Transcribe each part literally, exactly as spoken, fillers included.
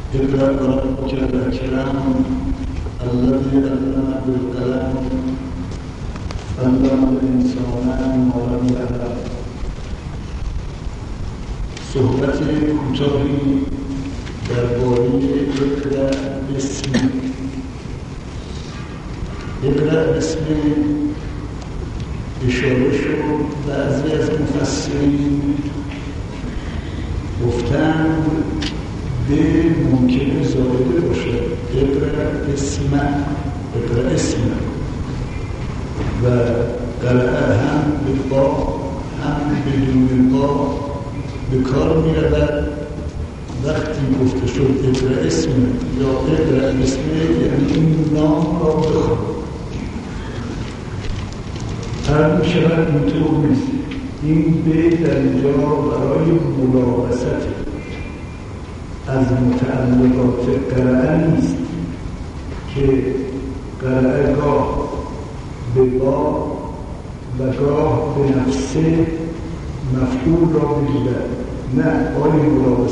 اقرأ وربك الأكرم الذي علم بالقلم علم الإنسان ما لم يعلم. صحبت کوتاهی درباره اقرأ بسم اقرأ بسم اشاره شد. بعضی از مفسرین گفتند به ممکنه زائده باشه. اقرأ اسم اقرأ اسم و قرأ هم به با هم بدون با به کار می رود. وقتی گفته شد اقرأ اسم یا اقرأ اسم یعنی این نام را بخوان. هر می شود اینطور نیست. این به در اینجا برای ملابست از متعلقات قرأ نیست که قرأ گاه به با و گاه به نفسه مفعول را بگیرد. نه، آن ملابست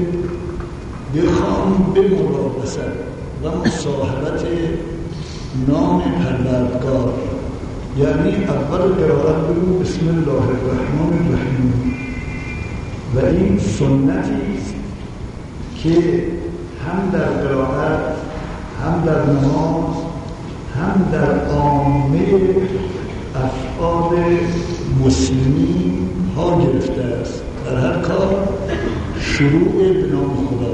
بخوان به ملابست و مصاحبت نام پروردگار. یعنی اول قرائت بگو بسم الله الرحمن الرحیم و این سنتی است که هم در قرائت هم در نماز هم در عامه افعال مسلمین ها گرفته است. در هر کار شروع به نام خدا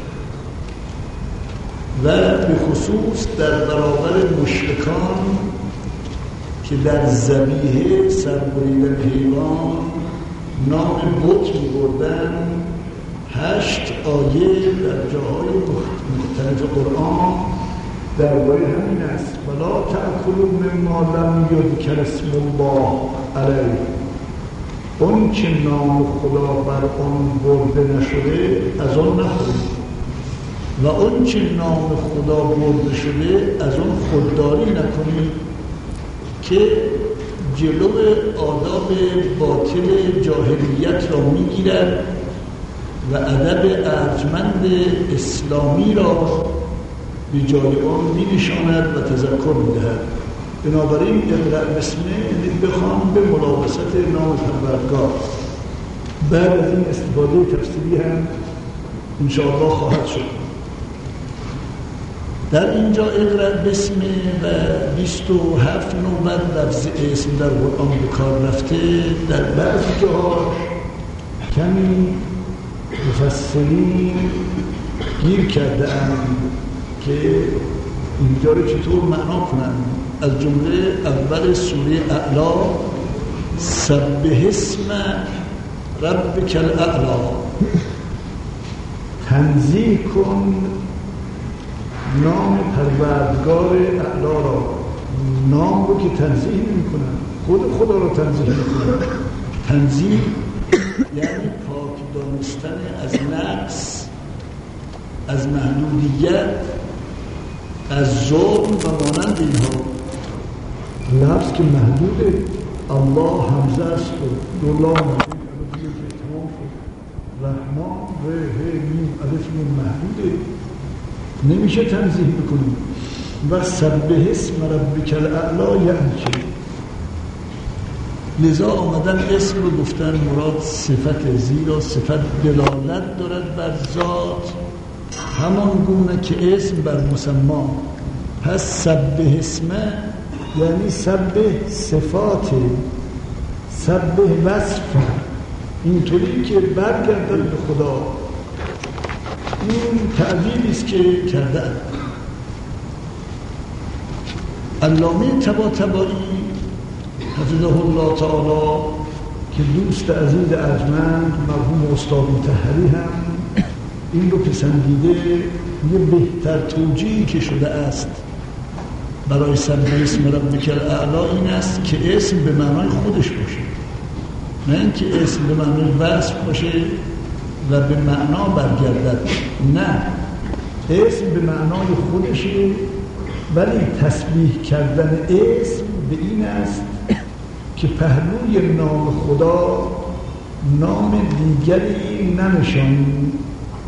و به خصوص در برابر مشرکان که در ذبیحه سربریدن حیوان نام بت می‌بردن. هشت آیه در جاهای مختلف قرآن درباره همین است. ولا تأکلوا مما لم یذکر اسم الله علیه. اون که نام خدا بر آن برده نشده از آن نخورید و اون که نام خدا برده شده از آن خودداری نکنید که جلو آداب باطل جاهلیت را میگیرد و ادب ارجمند اسلامی را به جای آن می‌نشاند و تذکر می‌دهد. بنابراین اقرأ بسم بخوان به ملابست نام پروردگار. بعد از این استفاده تفسیری هم انشاءالله خواهد شد. در اینجا اقرأ بسم و بیست و هفت نوبت لفظ اسم در قرآن به کار رفته. در بعضی جاها کمی مفسرین گیر کرده اند که اینجا رو چطور معنا کنند. از جمله اول سوره اعلا سبح اسم ربک الاعلا، تنزیه کن نام پروردگار اعلا را. نام رو که تنزیه نمی کنن، خود خدا رو تنزیه می کنن. تنزیه یعنی پاک دانستن از نقص، از محدودیت، از ظلم و مانند اینها. لفظ که محدوده، الله همزه است و دو لام رحمان و ه میم الف میم محدوده، نمیشه تنزیه بکنیم. و سبح اسم ربک الاعلا یعنی چه؟ لذا آمدن اسم رو گفتن مراد صفت، زیرا صفت دلالت دارد بر ذات همان گونه که اسم بر مسما. پس سبح اسم یعنی سبح صفات، سبح وصف، اینطوری که برگردن به خدا. این تعبیری است که کردن علامه طباطبایی حفظه الله تعالی که دوست عزیز ارجمند مرحوم استاد مطهری هم این رو پسندیده. یه بهتر توجیهی که شده است برای سبح اسم ربک الاعلا این است که اسم به معنای خودش باشه، نه اینکه اسم به معنای وصف باشه و به معنا برگردد. نه، اسم به معنای خودشه، ولی تسبیح کردن اسم به این است که پهلوی نام خدا نام دیگری ننشانیم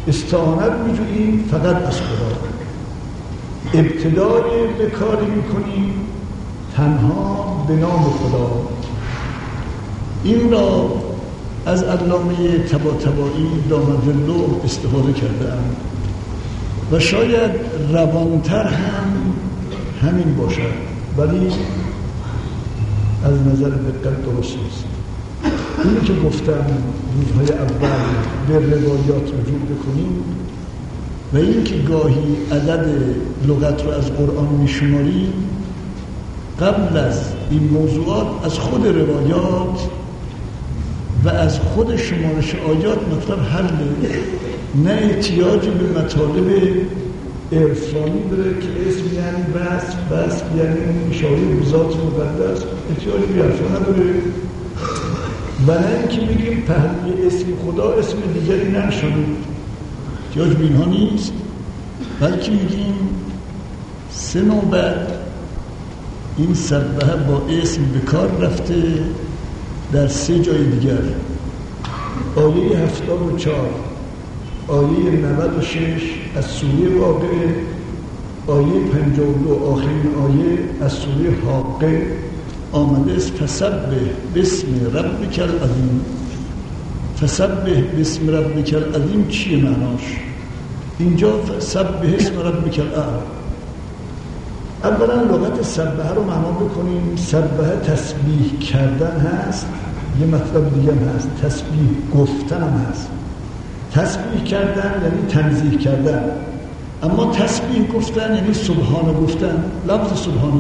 استعانت میجوییم فقط از خدا، ابتدای به کاری میکنیم تنها به نام خدا. این را از علامه طباطبایی دامدالله استفاده کردم و شاید روانتر هم همین باشد، ولی از نظر دقت درست نیست. اینی که گفتم روزهای اول به روایات رجوع بکنیم و این که گاهی عدد لغت رو از قرآن میشماریم، قبل از این موضوعات از خود روایات و از خود شمارش آیات مطلب حل، نه احتیاجی به مطالب عرفانی داره که اسم یعنی بس بس یعنی اشاره به ذات مقدس، احتیاجی به عرفان نداره. و نه اینکه بگیم پهلوی اسم خدا اسم دیگری نشده، احتیاج به اینها نیست، بلکه میگیم سه نوبت این سبحه با اسم به کار رفته در سه جای دیگر. آیه هفتاد و چهار، آیه نود و شش از سوره واقعه، آیه پنجاه و دو آخرین آیه از سوره حاقه آمده است فسبح باسم ربک العظیم. فسبح باسم ربک العظیم چیه معناش؟ اینجا سبح اسم ربک الاعلی. اولا لغت سبحه رو معنا بکنیم. سبحه تسبیح کردن هست، یه مطلب دیگه هم هست تسبیح گفتن هم هست. تسبیح کردن یعنی تنزیه کردن، اما تسبیح گفتن یعنی سبحانه گفتن. لفظ سبحانه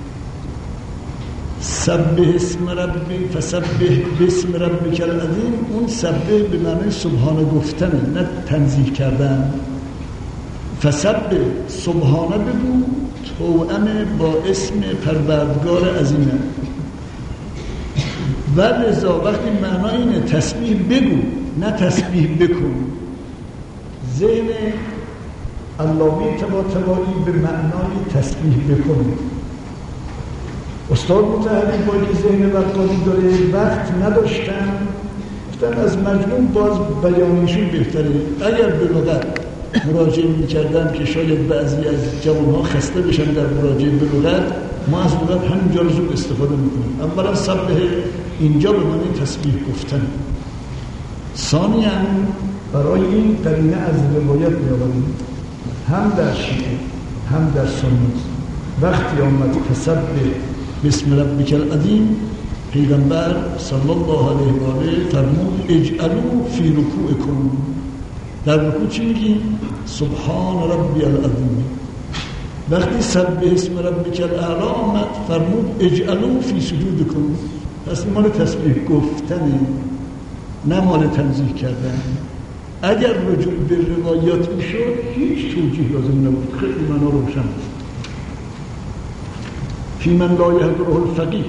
سبح اسم ربی فسبح باسم ربک العظیم، اون سبح به معنی سبحانه گفتنه نه تنزیه کردن. فسبح سبحانه بگو توأم با اسم پروردگار عظیمه. و لذا وقتی معنا اینه تسبیح بگو نه تسبیح بکن، ذهن علامه طباطبایی به معنای تسبیح بکن. استاد متحری با که ذهن وقتی داره وقت نداشتن، گفتن از مجموع باز بیانیشون بهتره. اگر به لغت مراجعه می‌کردن که شاید بعضی از جوان‌ها خسته بشن در مراجعه به لغت، ما از لغت همینجا رو زود استفاده می‌کنیم. اولا سبح اینجا به معنی تسبیح گفتن. ثانیاً برای این قرینه از روایت می‌آوریم، هم در شیعه هم در سنت وقتی آمد فسبح باسم ربک العظیم، پیغمبر صلی الله علیه و آله فرمود اجعلوا فی رکوعکم. در رکوع چی میگیم؟ سبحان ربی العظیم. وقتی سبح اسم ربک الاعلی آمد فرمود اجعلوا فی سجودکم. پس مال تسبیح گفتنه نه مال تنزیه کردن. اگر رجوع به روایات میشد هیچ توجیه لازم نبود، خیلی معنا روشن بود. فی من لا یحضره الفقیه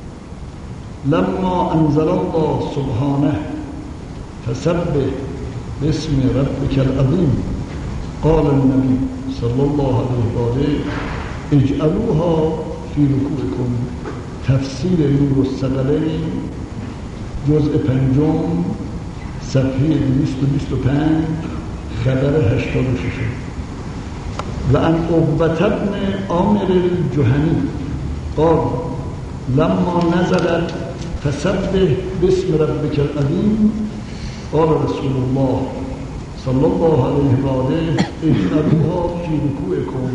لما انزل الله سبحانه فسبح باسم ربک العظیم قال النبی صلی الله علیه و آله اجعلوها فی رکوعکم. تفسیر نور الثقلین جزء پنجم صفحه دویست و بیست و پنج خبر هشتاد و شش. و ان عقبة بن عامر الجهنی قال لما نزلت فسبح باسم ربک العظیم قال رسول الله صلی الله علیه و آله اجعلوها فی رکوعکم.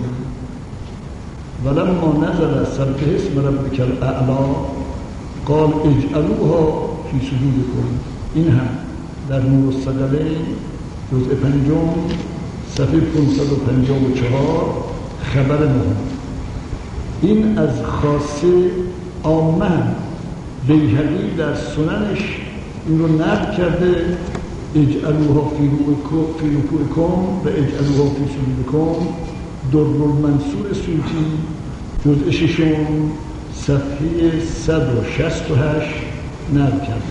ولما نزل سبح اسم ربک الاعلی قال اجعلوها فی سجودکم. این هم در نور الثقلین جزء پنجم صفحه پانصد و پنجاه و چهار خبر نهم. این از خاصه عامه بیهقی در سننش این رو نقل کرده اجعلوها فی رکوعکم و اجعلوها فی سجودکم. درالمنصور سیوطی جزء ششم صفحه صد و شصت و هشت نقل کرده.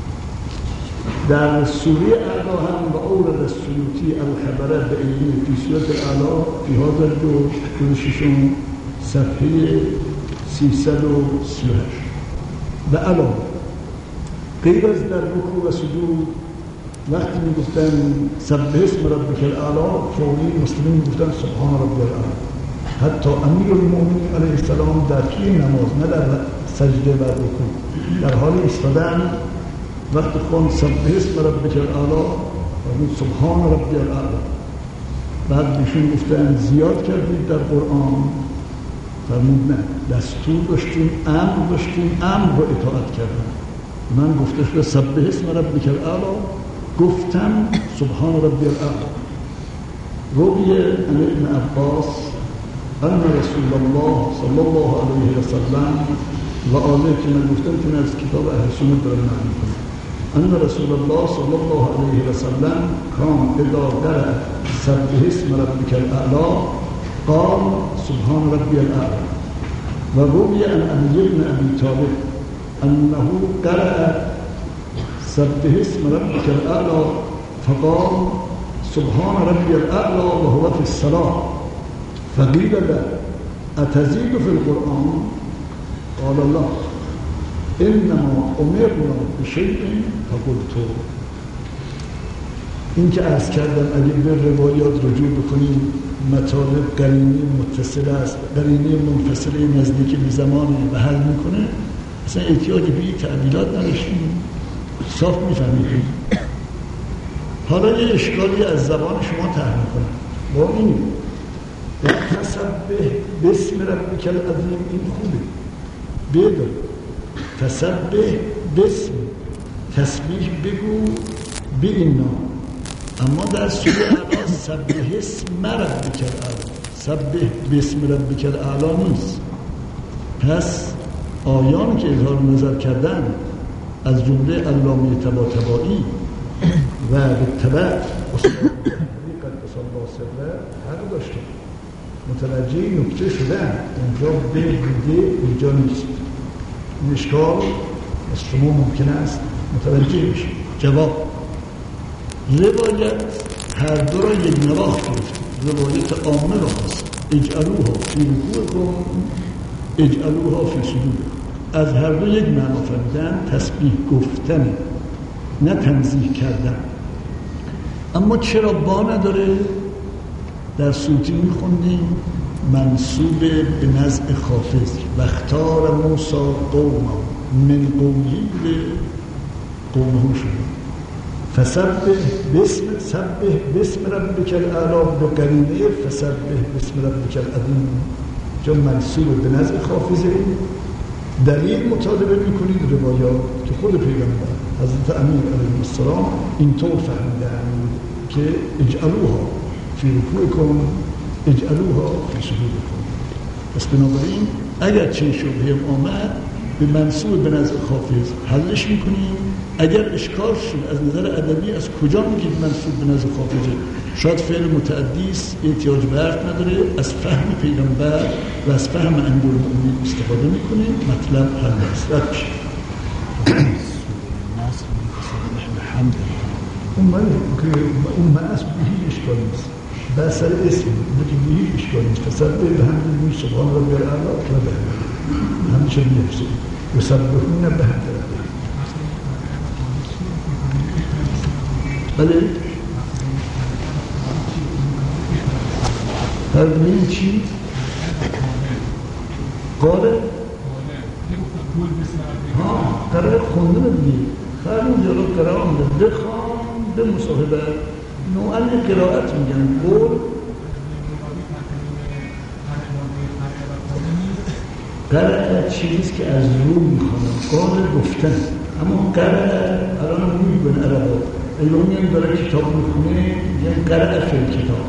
در سوره اعلی هم و اورد السیوطی الخبره به عینه فی سوره اعلی فی هذا الجزء جزء ششم صفحه سیصد و سی و هشت. و علاوه غیر از در رکوع و سجود وقتی میگفتن سبح اسم ربک الاعلی، فوری مسلمین میگفتن سبحان ربی الاعلی. حتی امیرالمومنین علیه السلام در توی نماز، نه در سجده و رکوع، در حال ایستادن وقتی خوند سبح اسم ربک الاعلی و سبحان ربی الاعلی، بعد بهشون گفتن زیاد کردید در قرآن؟ فرمود نه، دستور داشتیم، امر داشتیم، امر رو اطاعت کردن. من گفتش به سبح اسم ربک الاعلی، گفتم سبحان ربی الاعلی. روی عن ابن عباس ان رسول الله صلی الله علیه و سلم و آله که من گفتم که از کتاب اهل سنت دارم معنی کنم، ان رسول الله صلی الله علیه و سلم کان اذا قرأ سبح اسم ربک الاعلی قال سبحان ربی الاعلی. و روی عن علی بن ابی طالب انه قرأ سبح اسم ربک الاعلی فقال سبحان ربی الاعلی وهو في الصلاة فقیل له اتزید في القرآن؟ قال لا انما امرنا بشیء فقلت. این که عرض کردم اگه به روایات رجوع بکنیم مطالب قرینه متصل است، قرینه منفصله نزدیک به زمانی و حل میکنه، اصلا احتیاج به این تعبیرات نداشتیم، صاف میفهمیدیم. حالا یه اشکالی از زبان شما طرح کنم با این تسبح بسم ربک العظیم، این خوبه بدر تسبح بسم، تسبیح بگو به این نام. اما در سوره اعلی سبح اسم ربک الاعلی، سبح بسم ربک الاعلی نیست. پس آیان که اظهار نظر کردن از جمله علامه طباطبایی و به تبع استاد قدس الله سره حق داشته، متوجه نکته شدن اونجا به بوده اینجا نیست. این اشکال از شما ممکن است متوجه بشید. جواب روایت هر دو را یک نواخت گرفت. روایت عامه را هست اجعلوها فی رکوعکم اجعلوها فی صدورکم، از هر دو یک معنا فهمیدن، تسبیح گفتن نه تنزیه کردن. اما چرا با نداره؟ در صوتی میخوندیم منصوب به نزع خافض و اختار موسی قومه من قومی به قومه شده. فسبح بسم سبح بسم ربک الاعلی به قرینه فسبح بسم ربک العظیم، جا منصوب به نزع خافضه. دلیل مطالبه میکنید روایات که خود پیغمبر حضرت امیر علیه السلام اینطور فهمیدن که اجعلوها فی رکوعکم اجعلوها فی صدورکم. پس بنابراین اگر چه شبهه آمد به منصوب به نزع خافض حلش میکنیم. اگر اشکال شد از نظر ادبی از کجا میگید منصوب به نزع خافضه، شاید فعل متعدی است، احتیاج به حرف نداره، از فهم پیغمبر و از فهم امیرالمومنین استفاده میکنیم، مطلب حل است. رد بشه اون من اون معصب به هیچ اشکال نیست، بس سر اسم به هیچ اشکال نیست. تصدق به همه میگوی سبحان ربی الاعلی که به همه چه میفسه یسبحون به همه. بله فرمین چی؟ قاره؟ ها قرار خونده بگید فرمین جلو قرار آمده بخوان به مصاحبه نوعا قرائت میگن. قول قرار چیزیست که از رو میخوانم، قول گفتن. اما قرار الان روی بن عربا ایلونی هم داره کتاب میخونه یه قرار فیل کتاب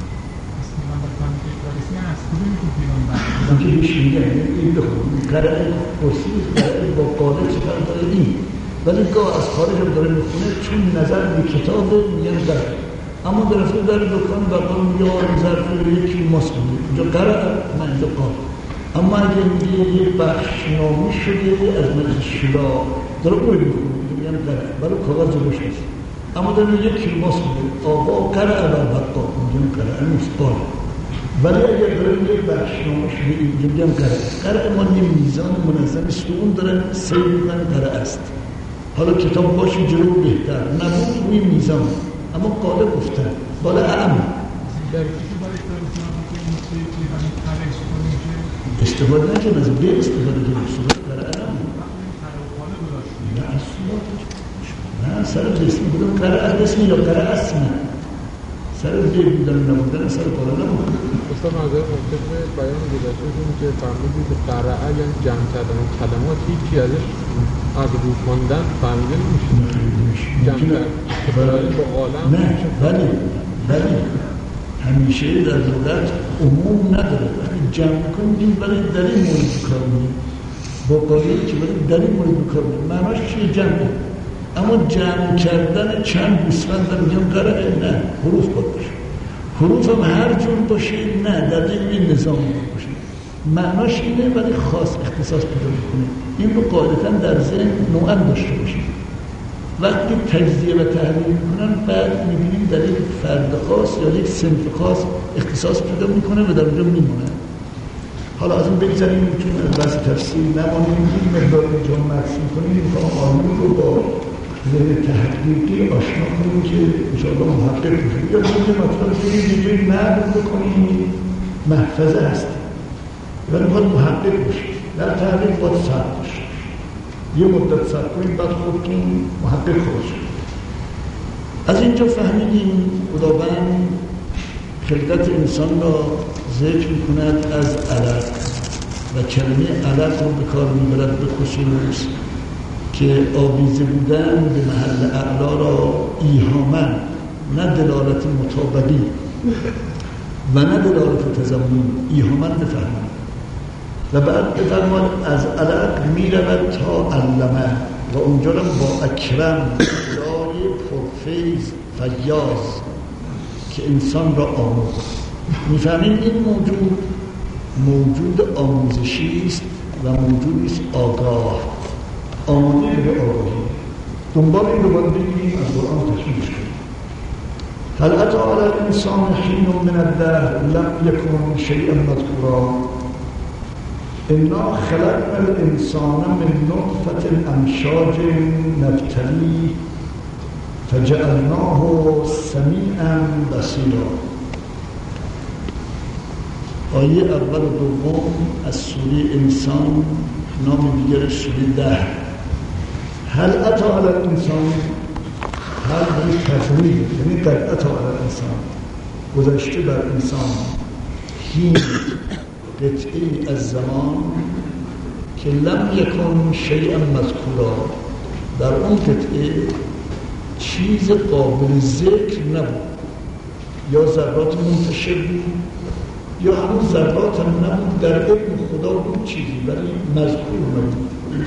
که بیش میگن این بخون قرار فرسی قرار با قادر چکار داره این، ولی گاه از خارج هم داره میخونه چون نظر به کتاب میگن قرار. اما در رفته در دکان بقال میگه آرم ظرف رو یکی ماست بوده اینجا قرار من اینجا قاد. اما اگه میگه یه بخش نامی شده از مجلس شورا داره قوی میخونه میگن قرار، ولی کاغذ جلوش نیست. اما در یک کلماس بوده آقا قرار و بقا میگن قرار نیست قاد. ولی اگر داره یک بخش نامی شده اینجا میگن قرار. قرار ما یه میزان منظم است که اون داره سیر میگن قرار است. حالا کتاب باشه جلو بهتر، نبود روی میزان، اما قاله گفتن قاله اعم استفاده نکنه از به استفاده کنه صورت قرأ اعم نه اصلا نه سر جسمی بودم قرأ اسمی یا قرأ اسمه سر به بودن نبودن سر قاله نبودن استاد ناظر ممکن به بیان گذاشتون که فرمودید که قرأ یعنی جمع کردن کلمات هیچی ازش از رو خواندن فهمیده نمیشه جمع کردن با عالم نه ولی ولی همیشه در لغت عموم نداره وقتی جمع کنیم ولی در این مورد کار می‌کنیم با قاعده که ولی در این مورد کار می‌کنیم معناش چیه جمع اما جمع کردن چند گوسفند در میگم قرأ نه حروف باشه حروف هم هر جور باشه نه در این نظام باشه معناش اینه ولی خاص اختصاص پیدا میکنه این رو قاعدتا در ذهن نوعا داشته باشیم وقتی تجزیه و تحلیل میکنن بعد میبینیم در یک فرد خاص یا یک صنف خاص اختصاص پیدا میکنه و در اونجا میمونه حالا از این بگذاریم چون بحث تفسیر نمانیم این مقدار اینجا مرسیم کنیم میخوام آنون رو با ذهن تحقیقی آشنا کنیم که انشاءالله محقق بشیم یا باید مطلب کنیم یه جایی معلوم بکنیم محفظه هستیم ولی باید محقق بشیم در تحقیق باید صبر بشیم یه مدت صبر کنیم بعد خودتون محقق خودشیم از اینجا فهمیدیم خداوند خلقت انسان را ذکر میکند از علق و کلمه علق رو به کار میبرد به خصوص که آویزه بودن به محل اعلا را ایهامن نه دلالت مطابقی و نه دلالت تضمن ایهامن بفهمند و بعد بفرماد از علق میرود تا علمه و اونجا را با اکرم خدای پرفیض فیاض که انسان را آموز میفهمیم این موجود موجود آموزشی است و موجودی است آگاه آماده به آگاهی دنبال این رو باید بگیریم از قرآن تشریحش کنیم هل اتی علی الانسان حین من الدهر لم یکن شیئا مذکورا انا خلقنا الانسان من نطفة امشاج نبتلی فجعلناه سمیعا بصیرا آیه اول و دوم از سوره انسان نام دیگر سوره دهر هل اتی علی الانسان هل به تفریق یعنی قد اتی علی الانسان گذشته بر انسان حین قطعی از زمان که لم یکن شیئا مذکورا در اون قطعه چیز قابل ذکر نبود یا ذرات منتشر بود یا همون ذرات هم نبود در علم خدا بود چیزی ولی مذکور نبود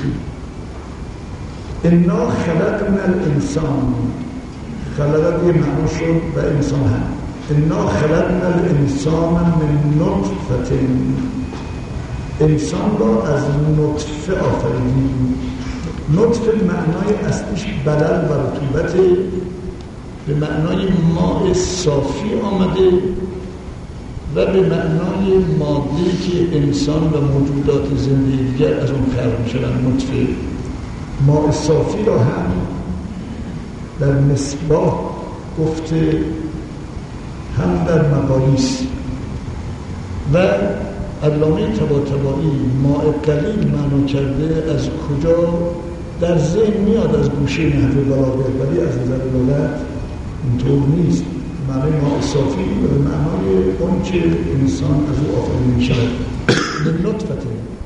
انا خلقنا الانسان خلقت یه معنا شد و انسان هم انا خلقنا الانسان من نطفه انسان را از نطفه آفریدیم نطفه معنای اصلیش بلل و رطوبت به معنای ماء صافی آمده و به معنای ماده که انسان و موجودات زنده دیگر از اون خلق می‌شدن نطفه ماء صافی را هم در مصباح گفته هم در مقاییس و علامه طباطبایی ماء قلیل معنا کرده از کجا در ذهن میاد از گوشه نحوه بلاغه ولی از نظر لغت اینطور نیست معنی ماء صافی و به معنای اونچه انسان از او آفریده می شود به نطفه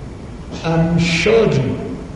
امشاج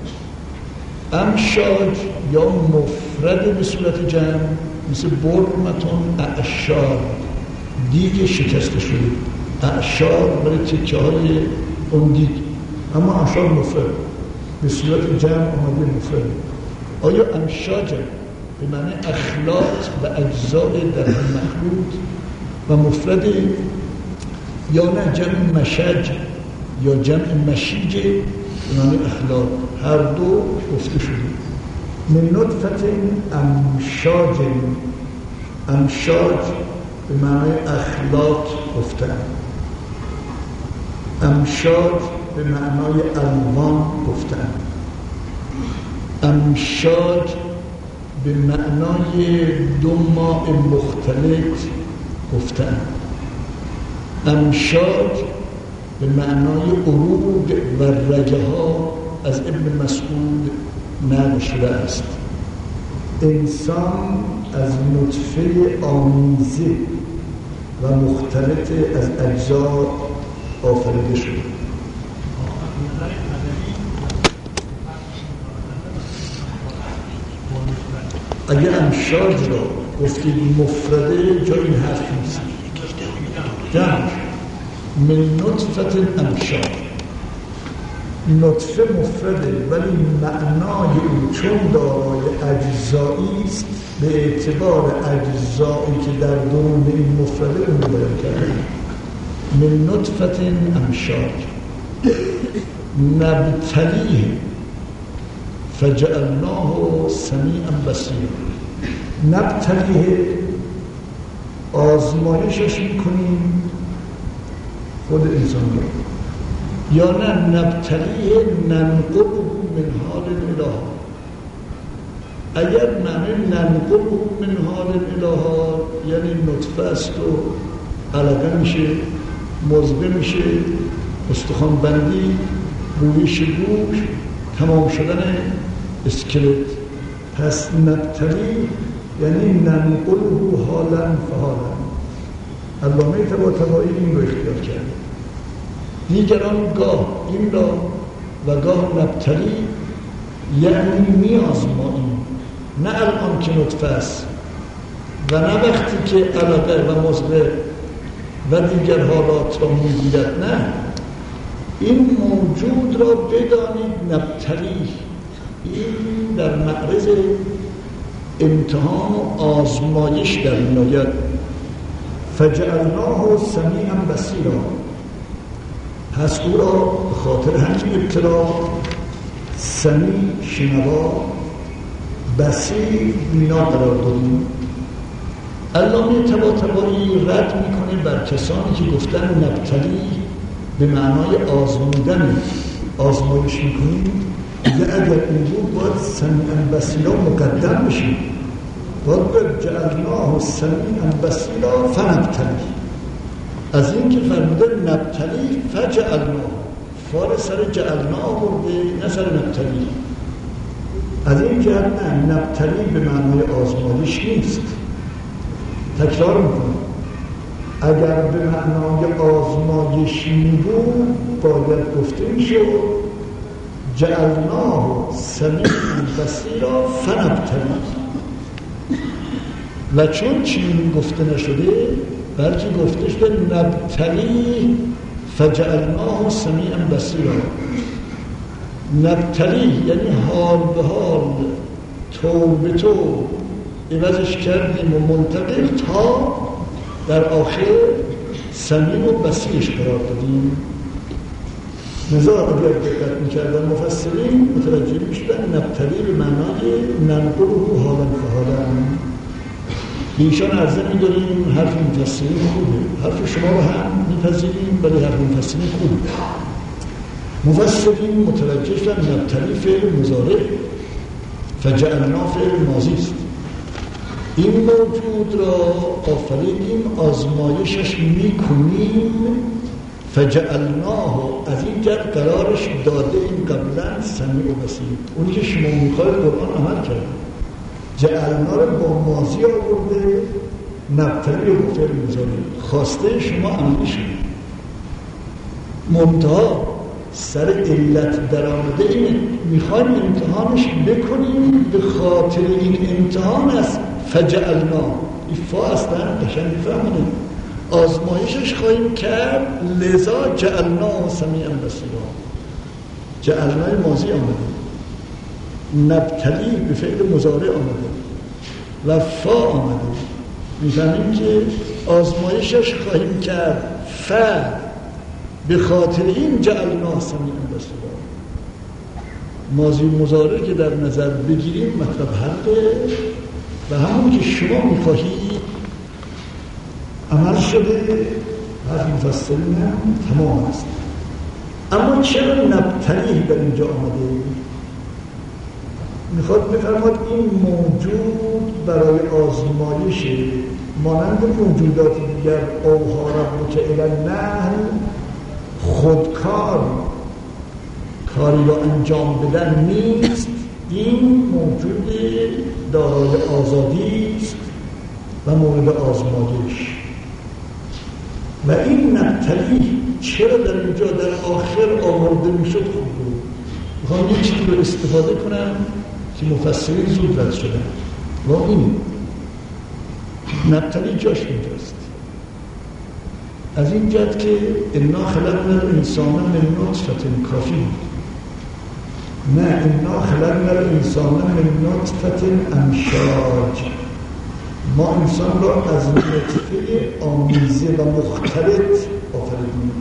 امشاج یا مفرد به صورت جمع مثل برمتون اعشار دیگ شکسته شده اعشار برای تکه های اون دیگ اما اعشار مفرد به صورت جمع آمده مفرد آیا امشاج به معنی اخلاط و اجزاء در هم مخلوط و مفرد یا نه جمع مشج یا جمع مشیج به معنی اخلاط هر دو گفته شده من نطفه امشاج امشاج به معنی اخلاط گفتن امشاج به معنای الوان گفتن امشاج به معنای دو ماء مختلط گفتن. امشاج به معنای عروق و رگه ها از ابن مسعود نقل شده است. انسان از نطفه آمیزه و مختلط از اجزا آفریده شده. اگه امشاج را گفتید مفرده جای این حرف نیست. جمع من نطفت امشاج، نطفه مفرده ولی معنای او چون دارای اجزایی است به اعتبار اجزایی که در درون این مفرده اون بیان کرده. من نطفت امشاج نبتلیه فجعلناه سمیعا بصیرا. نبتلیه آزمایشش میکنیم خود انسان را، یا نه نبتلیه ننقله من حال الاله. اگر معنی ننقله من حال الاله یعنی نطفه است و علقه میشه، مزغه میشه، استخوان بندی، رویش گوش، تمام شدن اسکلت. پس نبتلی یعنی ننقله حالا فحالا. علامه طباطبایی این رو اختیار کرده. دیگران گاه این را و گاه نبتلی یعنی میازماییم، نه الان که نطفه است و نه وقتی که علقه و مزغه و دیگر حالات را میگیرد. نه، این موجود را بدانید نبتلی، این در معرض امتحان و آزمایش در میآید. فجعلناه سمیعا بصیرا، پس او را به خاطر همین ابتلا سمیع شنوا، بصیر بینا قرار دادیم. علامه طباطبایی رد میکنه بر کسانی که گفتن نبتلی به معنای آزمودن، آزمایش میکنیم. یا اگر این بود باید سمیعا بصیرا مقدم بشه، باید جعلناه سمیعا بصیرا فنبتلی. از این که فرموده نبتلی فجعلناه، فار سر جعلناه آورده نه سر نبتلی. از این جهت نه، نبتلی به معنای آزمایش نیست. تکرار میکنم، اگر به معنای آزمایش میبود باید گفته میشه جعلناه سمیعا بصیرا فنبتلی. و چون چنین گفته نشده بلکه گفته شده نبتلی فجعلناه سمیعا بصیرا. نبتلی یعنی حال به حال، تو به تو عوضش کردیم و منتقل تا در آخر سمیع و بصیرش قرار دادیم. لذا اگر دقت میکردن مفسرین متوجه میشدن نبتلی به معنای ننقله حالا فحالا. ایشان عرضه می‌داریم حرف مفسرین خوبه، حرف شما رو هم میپذیریم ولی حرف مفسرین خوبه. مفسرین متوجه شدن نبتلی فعل مضارع، فجعلنا فعل ماضی است. این موجود را آفریدیم، آزمایشش میکنیم. فجعلناه از این جد قرارش داده این قبلا سمیع و بصیر. اونی که شما میخواید قرآن عمل کرده، جعلنا رو با ماضی آورده، نبتلی رو با فعل مضارع. خواسته شما عملی شده، منتها سر علت در آمده اینه میخوایم امتحانش بکنیم. به خاطر این امتحان است فجعلنا، این فا اصلا قشنگ فهمونه، آزمایشش خواهیم کرد. لذا جعلنا سمیعا بصیرا. جعلنای ماضی آمده، نبتلی به فعل مضارع آمده و فا آمده. میفهمیم که آزمایشش خواهیم کرد. ف به خاطر این جعلنا سمیعا بصیرا. ماضی مضارع که در نظر بگیریم مطلب حقه و همون که شما میخواهید عمل شده. حرف مفسرین تمام است. اما چرا نبتلی در اینجا آمده؟ میخواد بفرماد این موجود برای آزمایشه، مانند موجودات دیگر اوها ربک الی النحل خودکار کاری را انجام بدن نیست. این موجود دارای آزادی است و مورد آزمایش. و این نبتلی چرا در اینجا در آخر آورده میشد؟ خوب بود. میخوام یک چیزی رو استفاده کنم که مفسرین زود رد شدن و این نبتلی جاش اینجاست، از این جد که انا خلقنا الانسان من نطفة کافی، نه انا خلقنا الانسان من نطفة امشاج، ما انسان را از نطفه آمیزه و مختلط آفریدیم.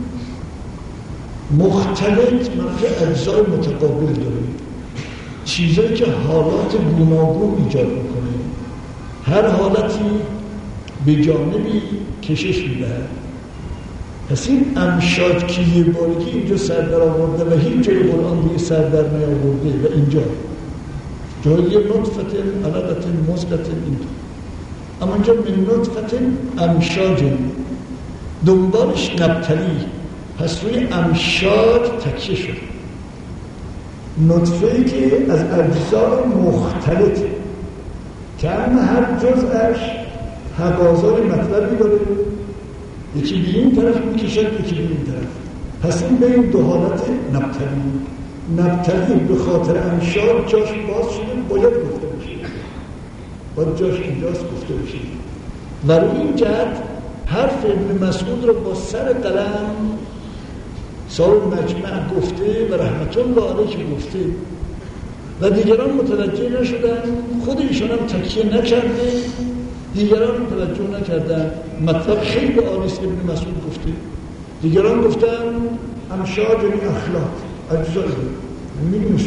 مختلط منفی اجزای متقابل داره، چیزایی که حالات گوناگون ایجاد میکنه، هر حالتی به جانبی کشش میدهد. پس این امشاج که یه بارگی اینجا سر در آورده و هیچ جای قرآن دیگه سر در نیاورده و اینجا جایی نطفت علقت مزقت اینطور، اما اینجا من نطفت امشاج دنبالش نبتلی، پس روی امشاج تکیه شد. نطفه‌ای که از اجزای مختلطه که اما هر جزءش تقاضای مطلبی داره، یکی به این طرف میکشد یکی به این طرف. پس این به این دو حالت نبتلی نبتلی به خاطر امشاج جاش باز شده، باید گفته بشه، باید جاش اینجاست گفته بشه. و روی این جهت حرف ابن مسعود رو با سر قلم صاحب مجمع گفته و رحمت الله علیه گفته و دیگران متوجه نشدن، خود ایشان هم تکیه نکرده، دیگران متوجه نکردن. مطلب خیلی عالی است. ابن مسعود گفته، دیگران گفتن امشاج یعنی اخلاق اجزای می‌دونست،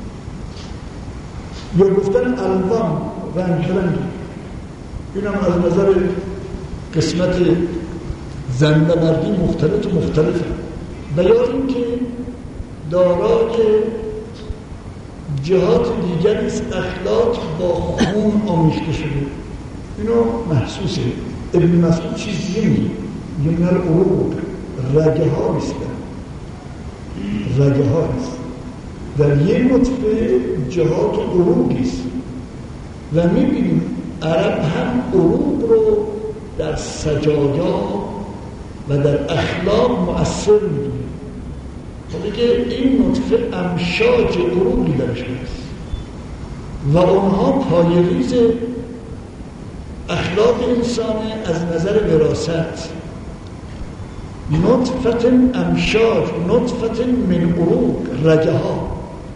یا گفتن الوان رنگ رنگ، اینم از نظر قسمت زن و مردی مختلف و مختلفه. و یا اینکه دارای جهات دیگری است، اخلاق با خون آمیخته شده، اینو محسوسه. ابن مسعود چیز دیگه میگه، میگه من العروق رگه ها است، رگه ها است در یه نطفه جهات عروقی است و میبینیم عرب هم عروق رو در سجایا و در اخلاق مؤثر میدونه. خب دیگه این نطفه امشاج عروقی درش هست و اونها پایه‌ریز اخلاق انسانه از نظر وراثت. نطفت امشاج، نطفت من عروق، رگه ها،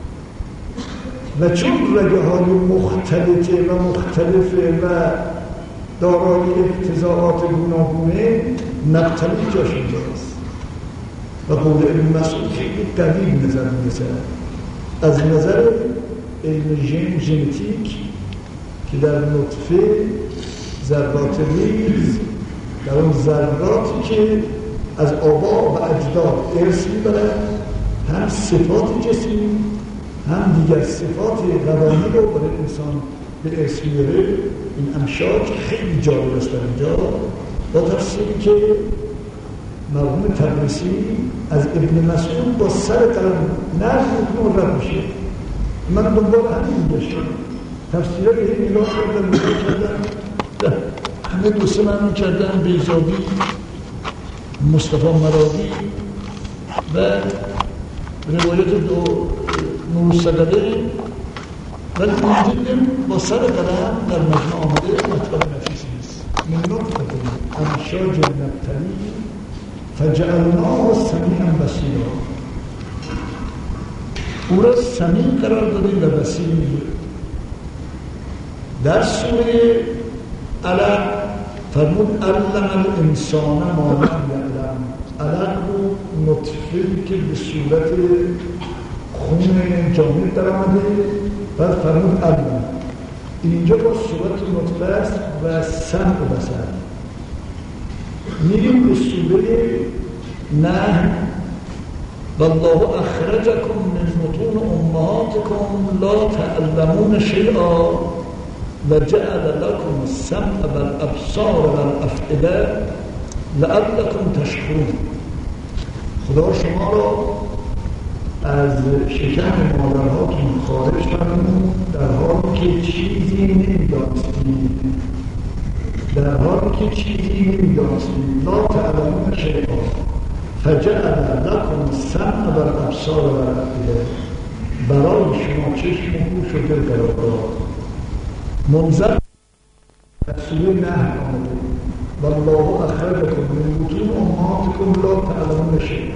و چون رگه های مختلطه و مختلفه و دارای اقتضاعات گوناگونه، نبتلی جاش اینجاست. و قول ابن مسعود خیلی قوی نظر میرسه از نظر علم ژن ژنتیک که در نطفه ذرات ریز، در اون ذراتی که از آبا و اجداد ارث میبرن، هم صفات جسمی هم دیگر صفات روانی رو برای انسان به ارث میبره. این امشاج خیلی جالب است در اینجا، با تفسیری که مرحوم تبریسی از ابن مسعود با سر قلم نرد میکنه و رد میشه. من دنبال همین گشتم، تفسیره به این نگاه کردم، نگاه کردم، همه دو سه معنی کردن، بیضابی، مصطفی مراغی و روایت دو نورالصدقه، ولی دیدیم با سر قلم در مجموع آمده مطلب نفیسی نیست. من نطفه امشاج نبتلی فجعلناه سمیعا بصیرا، او را سمیع قرار دادیم و بصیر میگه. در سوره علق فرمود علم الانسان ما لم یعلم. علق بود نطفه‌ای که به صورت خون جامد در آمده، بعد فرمود علم. اینجا با صورت نطفه است و سمع و بصر. میریم به سوره نحل والله اخرجكم من بطون امهاتكم لا تعلمون شيئا وجعل لكم السمع والابصار والافئده لعلكم تشکرون. خدا شما را از شکم مادرهاتون خارج فرمود در حالی که چیزی نمی‌دانستید، در حالی که چیزی نمی‌دانستید. لا تعلمون شیئا فجعل لكم السمع والابصار والافئده، برای شما چشم و گوش و دل قرار داد. منزل سوره نحل آمده والله اخرجکم من بطون امهاتکم لا تعلمون شیئا.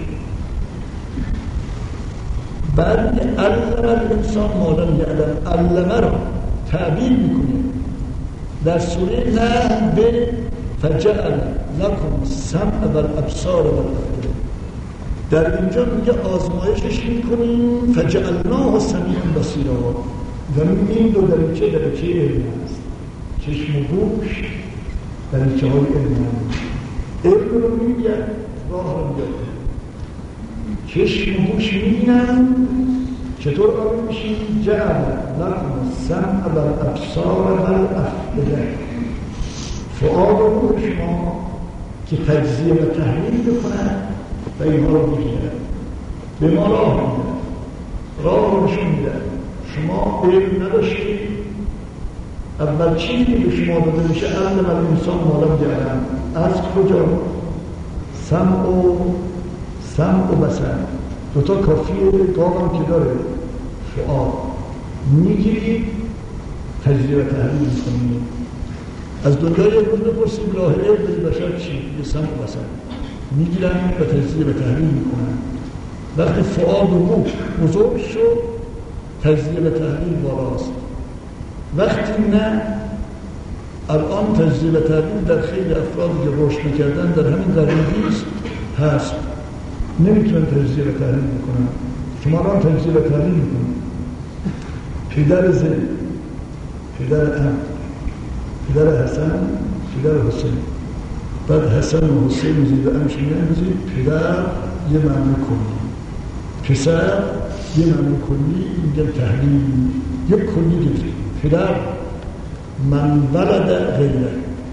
بعد علم الانسان ما لم یعلم، علمه را تعبیر میکنه در سوره نحل به فجعل لكم السمع والابصار والافئده. در اینجا میگه آزمایشش میکنیم فجعلناه سمیعا بصیرا، و این دو دریچه دریچه علم است، چشم و گوش دریچه های علم است. علم رو میگه راه رو میگه، چشم و گوش میبینن چطور آمین میشین. جعل لكم السمع والابصار والافئده، فؤاد و روح شما که تجزیه و تحلیل بکنن و اینها رو میگیرن، به ما راه میدن، راه رو نشون میدن. شما علم نداشتید، اول چیزی به شما داده میشه علم الانسان ما لم یعلم. از کجا؟ سمع و سمع و بصر، دوتا کافیه. گاهم که داره فؤاد، میگیرید تجزیه و تحلیل میکنید. از دنیای امروز بپرسید راه علم بشر چی؟ یه سمع و بصر میگیرن و تجزیه و تحلیل میکنن. وقتی فؤاد و روح بزرگ شد تجزیه و تحلیل بالاست. وقتی نه، الان تجزیه و تحلیل در خیلی افرادی که رشد میکردن در همین قرنگی است هست، نمیتونن تجزیه و تحلیل میکنن. شما الان تجزیه و تحلیل میکنن. پدر زید، پدر ام، پدر حسن، پدر حسین، بعد حسن و حسین زید و امش میگن بزید پدر یه معنی کلی، پسر یه معنی کلی، میگن تحلیل یک کلی گذید. پدر من ولد غیره،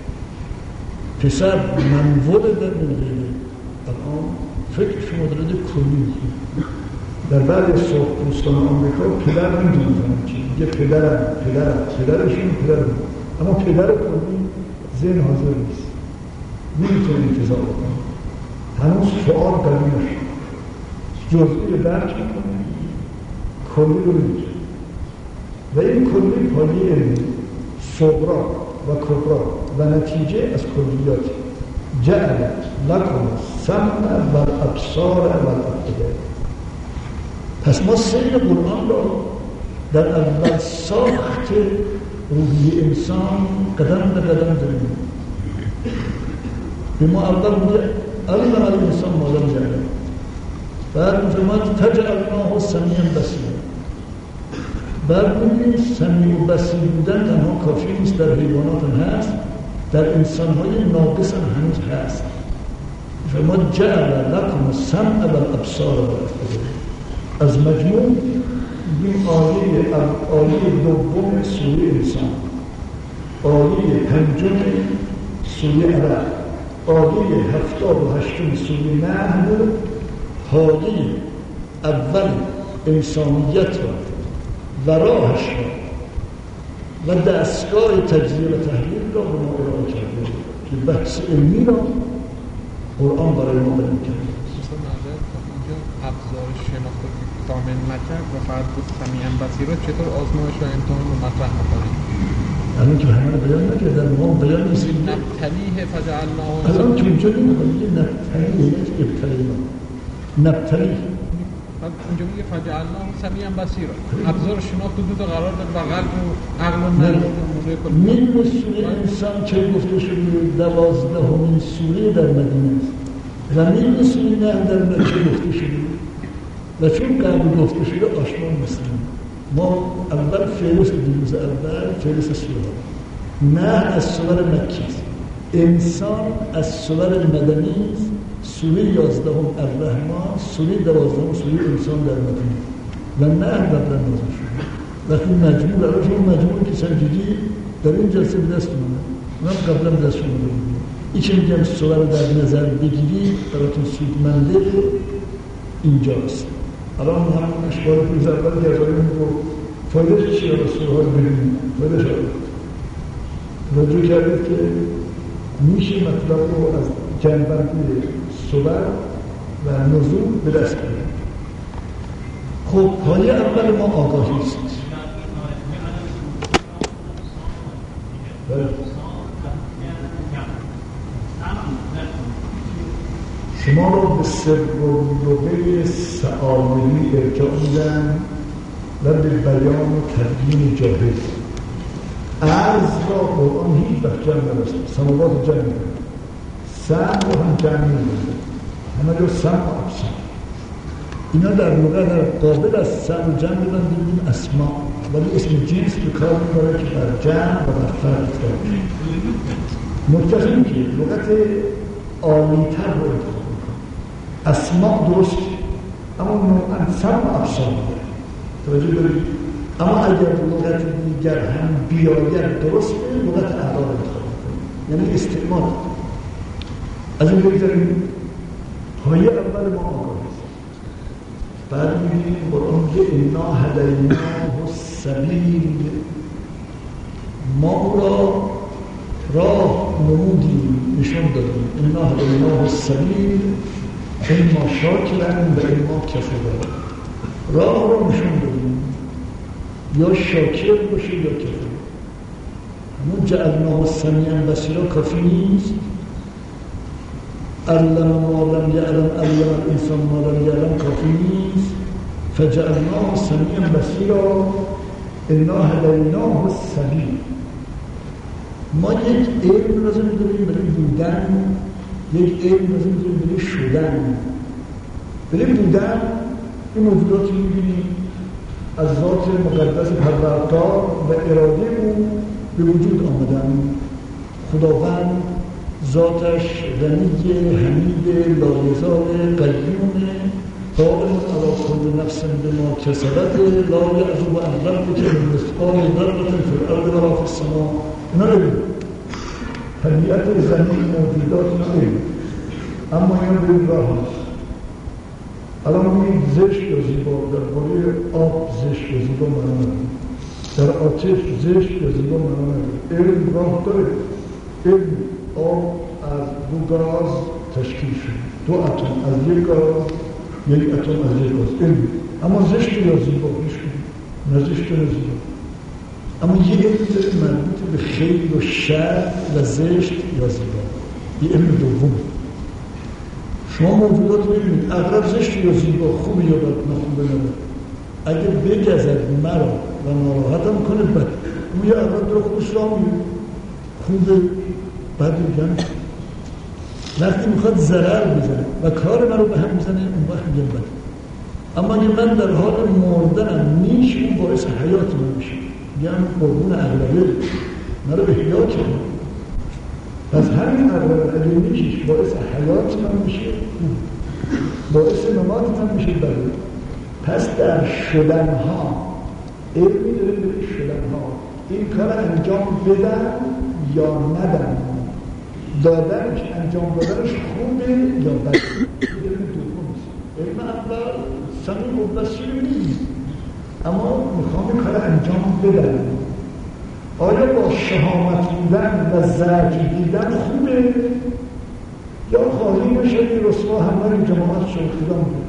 پسر من ولد من غیره. الان فکر شما دارد کلی در بعد سرخپوستان آمریکا پدر نمیدونم چی میگه، پدرم پدرم پدرشون پدرم، اما پدر کلی ذهن حاضر نیست، نمیتونه انتظار بکنه. هنوز فعال قوی نشد، جزئی درک میکنه، کلی رو میگه. و این کلی پایه علمی صغرا و کبرا و نتیجه از کلیات. جعل لكم السمع والابصار والافئده. پس ما سیر قرآن را در اول ساخت روحی انسان قدم به قدم داریم. به ما اول میگه علم الانسان ما لم یعلم، بعد میفرماید فجعلناه سمیعا بصیرا. بعد میگیم سمیع و بصیر بودن تنها کافی نیست، در حیوانات هم هست، در انسان‌های ناقص هم هنوز هست. فرماید جعل لكم السمع والابصار والافئده. از مجموع این آیه آیه دوم سوره انسان، آیه پنجم سوره علق، آیه هفتاد و هشتم سوره نحل، حالی اول انسانیت را و راهش را و دستگاه تجزیه و تحلیل را به ما ارائه کرده که بحث علمی را قرآن برای ما بیان کرده. ابزار شناخت کامل نکرد و فقط بود سمیعا بصیرا، چطور آزمایش و امتحان رو مطرح می‌کنید؟ الان که همه رو بیان نکردن، ما بیان نیستیم. نبتلیه فجعلناه. الان که اینجا نمی‌خواد یه نبتلیه، یه ابتلیه نبتلیه. اونجا میگه فجعلناه سمیعا بصیرا، ابزار شناخت دو تا قرار داد و قلب و عقل و نظر موضوع کلی. می‌بینید سوره انسان چه گفته شده دوازدهمین سوره در مدینه است و می‌بینید سوره نحل در مدینه چه گفته شده و چون قبل گفته شده آشنا نیستیم. ما اول فهرست دیروز اول فهرست سوره نه از سور مکی است، انسان از سور مدنی است سوره یازدهم الرحمن، سوره دوازدهم سوره انسان در مدینه و نه قبلا نازل شده. وقتی مجموع براش اون مجموع که سنجیدی در این جلسه به دست اومده، اونم قبلا به دست اومده بود. این که میگم سوره رو در نظر بگیری براتون سودمنده اینجاست. الان همون اشبار روز اول گرداریم رو فایده چیه را سوره ها رو ببینیم، فایده شده رجوع کردید که میشه مطلب رو از جنبندی صور و نزول به دست کنیم. خب پایه اول ما آگاهی است. شما را به سر و لغه سعالمی ارجاع میدن و به بیان و تبیین جاهز. عرض را قرآن هیچ وقت جمع نرسد، سماوات جمع نرسد، سمع رو هم جمع نرسد، همه جا سمع و ابصار. اینا در لغه در قابل از سمع و جمع بودن بودیم اسماء، ولی اسم جنس به کار میبره که بر جمع و بر فرد کار میشه. نکته این که لغت عالی‌تر رو انتخاب میکنه. اسماء درست اما نوعاً سمع و ابصار میده. توجه دارید؟ اما اگر لغت دیگر هم بیاید درسته، لغت اعلا رو انتخاب میکنه، یعنی استعمال. از این بگذاریم پایه اول ما آگاهی است. بعد می‌بینیم قرآن میگه انا هدیناه السبیل، ما او را راه نمودیم، نشان دادیم. انا هدیناه السبیل اما شاکرا و اما کفورا، راه را نشان دادیم، یا شاکر باشه یا کفر. همون جعلناه سمیعا بصیرا کافی نیست. علم ما لم یعلم، علم الانسان ما لم یعلم کافی نیست. فجعلناه سمیعا بصیرا انا هدیناه السبیل. ما یک علم لازم داریم برای بودن، یک علم لازم داریم برای شدن. برای بودن این موجوداتی می‌بینیم از ذات مقدس پروردگار و اراده او به وجود آمدن. خداوند ذاتش غنی، حمید، لایزال، قیوم، قائم علی کل نفس بما کسبت، لا یعزب عن ربک مثقال ذره فی الارض ولا فی السماء. اینا رو طبیعت زمین موجودات اینا، اما اینا به این راه هست. الان میگید زشت یا زیبا، درباره آب زشت یا زیبا معنا نداره، در آتش زشت یا زیبا معنا نداره. علم راه داره. علم آب از دو گاز تشکیل شد، دو اتم از یک گاز، یک اتم از یک گاز. علم اما زشت یا زیبا پیش کنید، نه زشت یا زیبا. اما یه علم داره مربوط به خیر و شر و زشت یا زیبا، یه علم دوم. شما موجودات ببینید اغلب زشت یا زیبا، خوبه یا بد، نه خوبه نه بد. اگه بگذد مرا و ناراحتم کنه بد، اون یه اغلب داره خوبش را میره، خوبه بد میگن. وقتی میخواد ضرر بزنه و کار من رو به هم بزنه اون وقت میگن بد. اما اگه من در حال مردنم نیش، اون باعث حیات من میشه، میگم قربون اغلبه مرا به حیات کنه. پس همین اغلبه اگه نیشش باعث حیات من میشه، باعث ممات من میشه بده. پس در شدنها علمی داره به شدنها، این کار انجام بدن یا ندن، دادنش انجام دادنش خوبه یا بده. علم دومست. علم اول سمیع و بصیر نیست، اما میخوام این کار انجام بدن. آیا با شهامت بودن و زرج دیدن خوبه یا خواهی بشه که رسوا همه جماعت شد خدا میده؟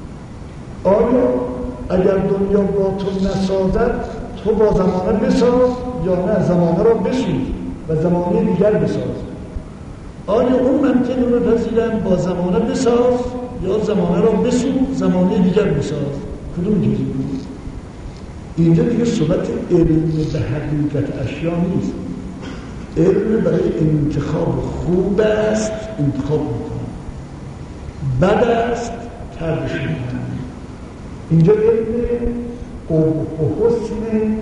آیا اگر دنیا با تو نسازد تو با زمانه بساز یا نه زمانه را بسوز و زمانه دیگر بساز؟ آیا اون منطقه رو پذیرم با زمانه بساز یا زمانه را بسوز زمانه دیگر بساز؟ کدوم چیزی بود؟ اینجا دیگه صحبت علم به حقیقت اشیا نیست. علم برای انتخاب خوب است انتخاب میکنم، بد است ترکش میکنم. اینجا علم قبح و حسن،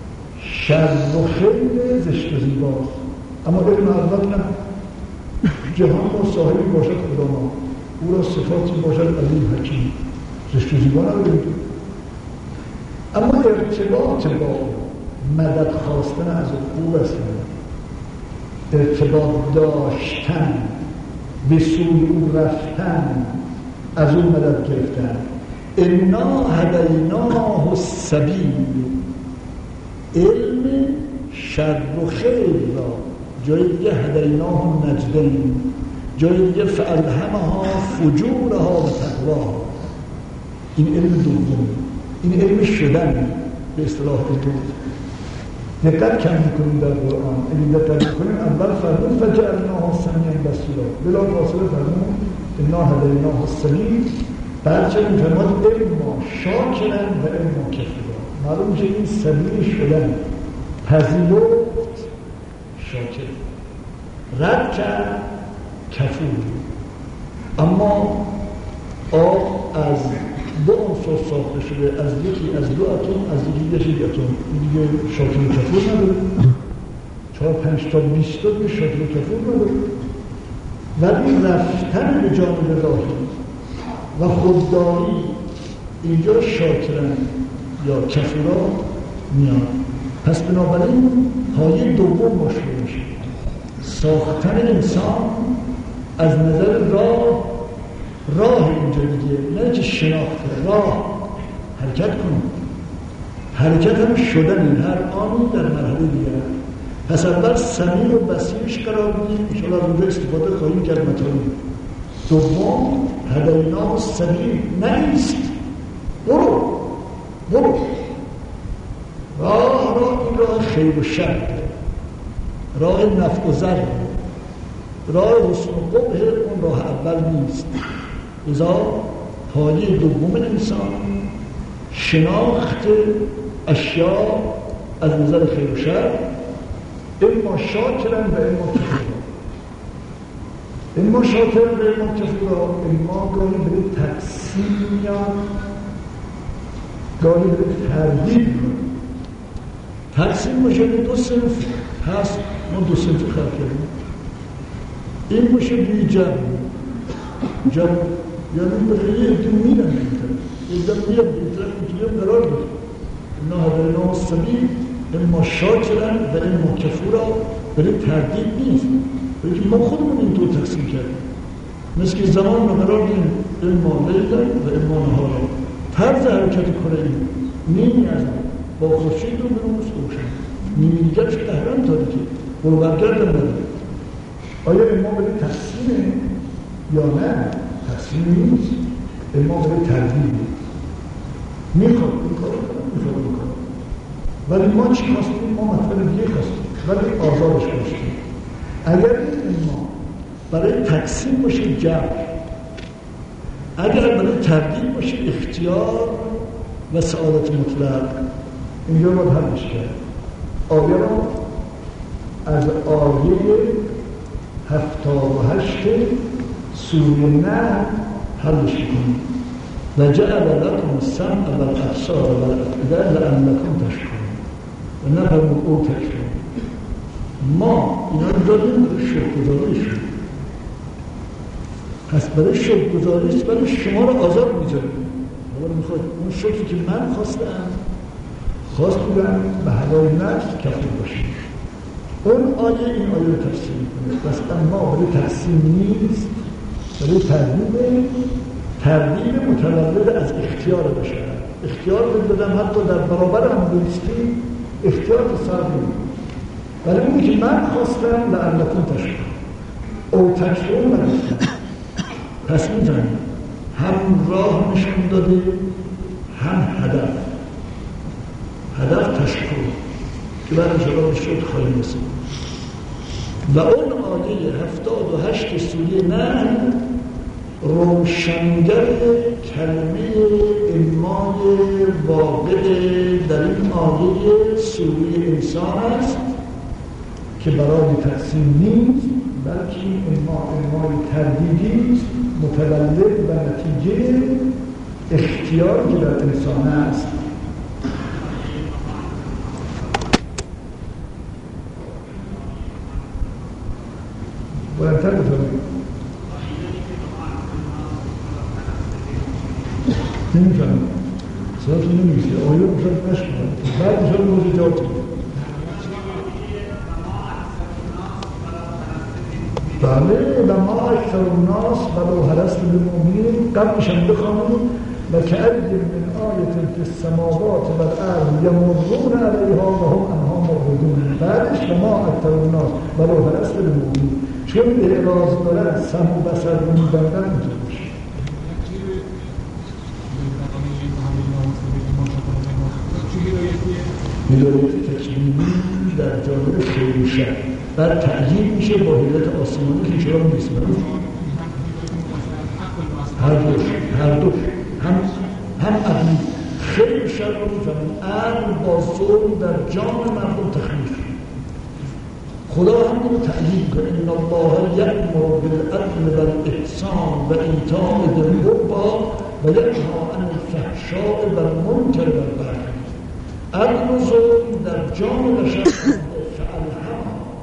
شر و خیر، زشت و زیباست. اما علم اول نه، جهان را صاحبی باشد خدا ما، او را صفاتی باشد علیم حکیم، زشت و زیبا نداریم. اما ارتباط با مدد خواستن از او است، ارتباط داشتن، به سوی او رفتن، از او مدد گرفتن. انا هدیناه السبیل، علم شر و خیر را جای دیگه هدیناه النجدین، جای دیگه فالهمها فجورها و تقواها. این علم دوم، این علم شدن به اصطلاح تو دقت کم میکنیم در قرآن. اگه دقت میکنیم اول فرمود فجعلناه سمیعا بصیرا، بلا فاصله فرمود انا هدیناه السبیل، بعد چه میفرماد اما شاکرا و اما کفورا. معلوم میشه این سبیل شدن، پذیرفت شاکر، رد کرد کفور. اما آب از دو عنصر ساخته شده، از یکی از دو اتم، از یکی یک اتم. دیگه شاکر و کفور نداره، چهار پنج تا بیست تا دیگه شاکر و کفور نداره. ولی رفتن به جانب راهی و خودداری اینجا شاکرن یا کفورا میاد. پس بنابراین پایه دوم مشروع میشه، ساختن انسان از نظر راه. راه اینجا دیگه نه که شناخته، راه حرکت کنه، حرکت هم شدن هر آنی در مرحله دیگه. پس اول سمیع و بصیرش قرار بدیم، انشاءالله از اونجا استفاده خواهیم کرد مطالب. دوم هدیناه السبیل، نیست برو برو راه را، این راه خیر و شر، راه نفع و ضر، راه حسن و قبح اون راه اول نیست. لذا پایه دوم انسان شناخت اشیاء از نظر خیر و شر، اما شاکرا و اما کفورا. اما شاکرا و اما کفورا، اما گاهی به تقسیم یا گاهی به تردید. تقسیم باشه به دو صنف هست، ما دو صنف خلق کردیم. این باشه بی جمع جمع، یعنی به یه عده میرن اینتر، یه عده میرن اینتر، اینتر قرار بده. انا هدیناه السبیل اما شاکرا و اما کفورا، برای تردید نیست، برای که ما خودمون اینطور تقسیم کردیم. مثل که زمان رو قرار دیم اما لیلا و اما نهارا، طرز حرکت کره این نیمی از با خورشید رو برون روشن، نیمی دیگرش قهرم تاریکه، برو برگرد هم بده. آیا اما برای تقسیمه یا نه؟ تقسیم نیست، اما برای تردیده. میخواد این کار کنم، میخواد این کار، ولی ما چی خواستیم؟ ما مطلب دیگه خواستیم ولی آزادش خواستیم. اگر این اما برای تقسیم باشه جبر، اگر برای تردید باشه اختیار و سعادت مطلق، اینجا باید حلش کرد. آیه را از آیه هفتاد و هشت سوره نه حلش کنیم. و جعل لکم السمع و الابصار و الافئده لعلکم تشکرون. و نفرمود او تشکرون. ما اینا رو دادیم برای شکرگزاری شد. پس برای شکرگزاری است، برای شما رو آزاد میذاریم. حالا میخواید اون شکری که من خواستم خواست بودم به هوای نفس کفر باشیم. اون آیه این آیه رو تفسیر میکنه. پس اما برای تقسیم نیست، برای تردید، تردید متولد از اختیار بشه. اختیار بدم حتی در برابر هم بایستی اختیار تصرف نمید، ولی اونی که من خواستم لعلکم تشکرون او تشکرون نگفتم. پس میتونیم هم راه نشون داده هم هدف. هدف تشکر که بعد جلال شد خواهی رسید. و اون آیه هفتاد و هشت سوره نحل روشنگر کلمه امای واقع در این آیه سوره انسان است که برای تقسیم نیست، بلکه اما امای تردیدی است متولد و نتیجه اختیار که در انسان است. بلندتر بفرمایید. نمیفهمم صداتون نمیشه آیا بشد نشکنم بعد بشد موضوع جواب بله لما اکثر الناس ولو هرست بالمؤمنین قبلش هم بخوانیم لکأی من آیة فی السماوات والارض یمرون علیها وهم عنها معرضون. بعدش لما اکثر الناس ولو هرست بالمؤمنین چون اعراض دارن سمع و بصر رو میبندن اینجا باشه. هدایت تکلیمی در جانب خیر و شر بعد تعیین میشه با هدایت آسمانی که چرا نیست هر دوش هر دوش هم هم عقلی خیر و شر رو میفهمیم عقل با ظلم در جان مردم تخلیف خدا هم رو تعیین کنه ان الله یأمر بالعدل والاحسان و ایتاء ذی القربی و ینهی عن الفحشاء والمنکر والبغی. عدل و ظلم در جان بشر فالهمها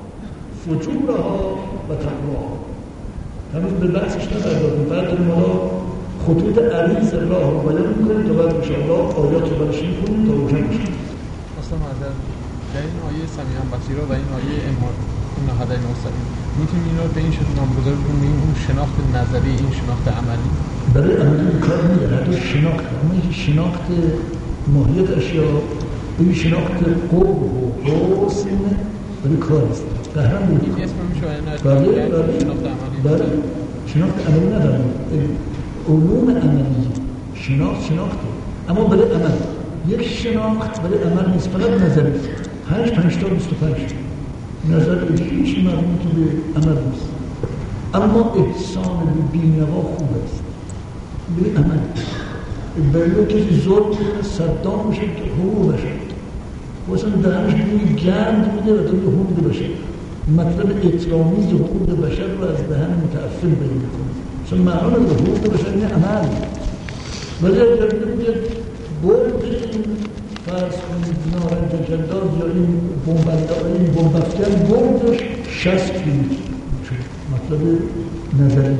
فجورها و تقواها. هنوز به بحثش نپرداختیم، بعد ما خطوط عریض راه رو بیان می‌کنیم تا بعد انشاءالله آیات رو برش می‌خونیم تا روشن بشه. اصلا معذرت در این آیه سمیعا بصیرا و این آیه امار این هدای مستقیم میتونیم این رو به این شکل نامگذاری کنیم اون شناخت نظری این شناخت عملی برای عملی کار میاد حتی شناخت اما این شناخت ماهیت اشیا این شناخت قرب و حسن برای کار است به هم بود این اسم میشه برای شناخت عملی برای شناخت عملی ندارم علوم عملی شناخت شناخته اما برای عمل یک شناخت برای عمل نیست فقط نظری پنج پنج تا بیست و پنج نظر هیچ مربوطی به عمل نیست اما احسان به بینوا خوب است به عمل برای کسی ظلم کنه صدام بشه که حقوق بشه واسه درمش بوی گند میده و داره حقوق بشه مطلب اطلامیز حقوق بشر رو از دهن متعفن بیان میکنه چون معنا به حقوق بشر این عمل ولی اگر بگه برد این فرض کنید نارنج جندار یا این بمبندار این بمبافکن بردش شصت کیلومتر مطلب نظری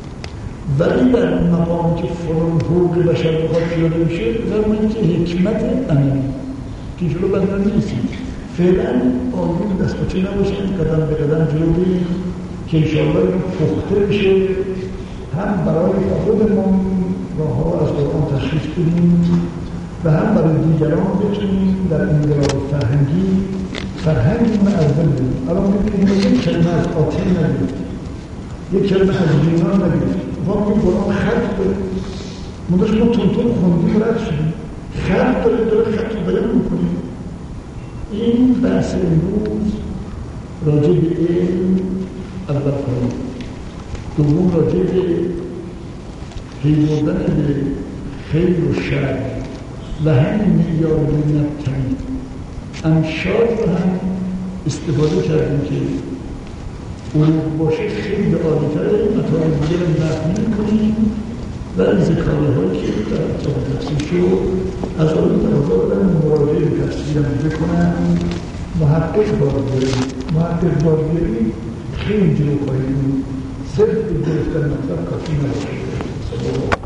ولی در مقامی که فلان حقوق بشر بخواد پیاده میشه در من که حکمت عملی که جلو بندر نیستید فعلا آیون دست بچه نباشید قدم به قدم جلو برید که انشاءالله این پخته بشه هم برای خودمون راه ها از قرآن تشخیص بدیم و هم برای دیگران بتونیم در انقلاب فرهنگی فرهنگی من از بین بدیم. الان می‌بینیم یک کلمه از آتن نگید یک کلمه از یونان نگید واقعا قرآن خط داره ما داشت ما تونتون خوندیم رد شدیم خط داره داره خط رو بیان میکنیم. این بحث امروز راجع به علم اول کنیم دوم راجع به پیوردن به خیر و شر و همین معیار رو نبتنید امشار رو هم استفاده کردیم که علوم باشه خیلی عالی‌تره مطالب دیگه رو نقل می‌کنیم و این ذکایه هایی که در اتاق تفسیر شد از آن تقاضا دارن مراجعه به تفسیر هم بکنن محقق بارگیری محقق بارگیری خیلی جلو پایین صرف گرفتن مطلب کافی نباشه.